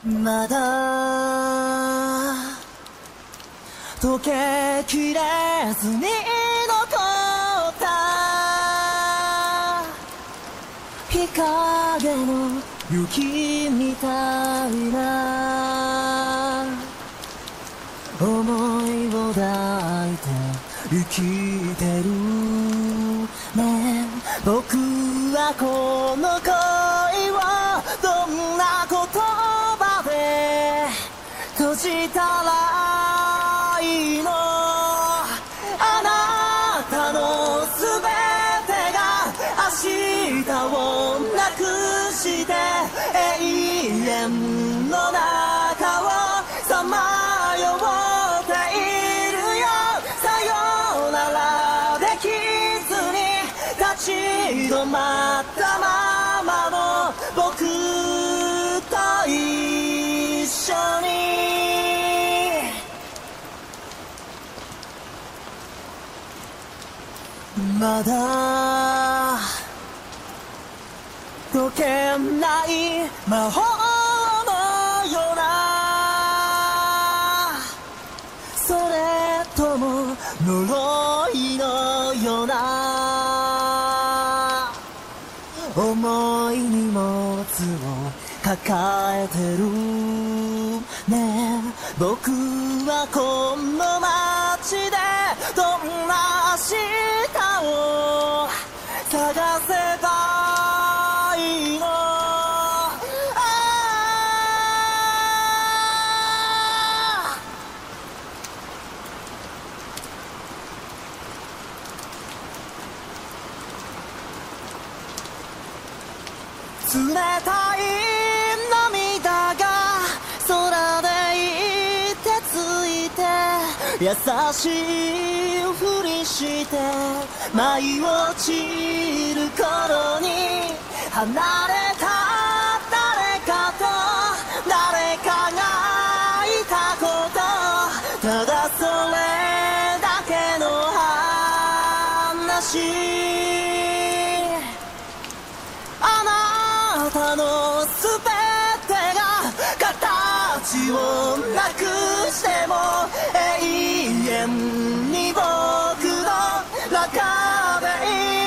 まだ溶けきれずに残った日陰の雪みたいな思いを抱いて生きてるね。僕はこの恋をどんな言葉で閉じたらいいの。あなたのすべてが明日をなくして永遠の中をさまよっているよ。さよならできずに立ち止まったままの僕と一緒にまだ解けない魔法のような、それとも呪いのような重い荷物を抱えてるね。僕はこの街でどんな明日を探せばいいの。冷たい涙が空でいてついて優しいふりして舞い落ちる頃に離れた誰かと誰かがいたこと、ただそれだけの話。あなたのすべてが形をなくしても永遠に僕の中でいる。